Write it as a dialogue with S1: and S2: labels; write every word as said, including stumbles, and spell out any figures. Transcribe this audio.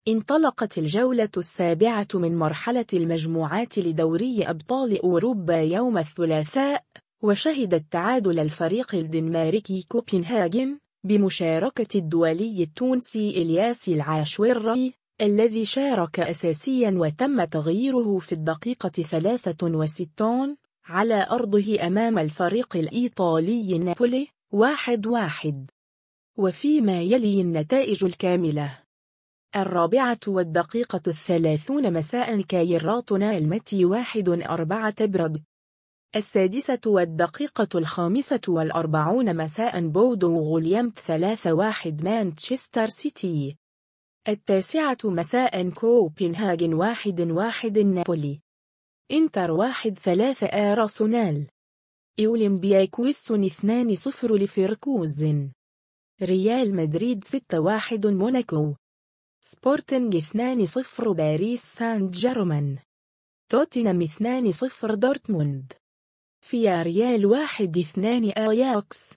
S1: انطلقت الجولة السابعة من مرحلة المجموعات لدوري أبطال أوروبا يوم الثلاثاء، وشهدت تعادل الفريق الدنماركي كوبنهاجن بمشاركة الدولي التونسي إلياس العاشوري الذي شارك أساسياً وتم تغييره في الدقيقة ثلاثة وستين على أرضه أمام الفريق الإيطالي نابولي واحد واحد. وفيما يلي النتائج الكاملة: الرابعة والدقيقة الثلاثون مساء كايراتونا المتي واحد أربعة برد. السادسة والدقيقة الخامسة والأربعون مساء بودو غوليامت ثلاثة واحد مانشستر سيتي. التاسعة مساء كوبنهاجن واحد واحد نابولي. إنتر واحد ثلاثة أرسنال. أولمبياكوس اثنان صفر لفيركوزن. ريال مدريد ستة واحد موناكو. سبورتنج اثنان صفر باريس سان جيرمان. توتنهام اثنان صفر دورتموند. فياريال واحد اثنان أياكس.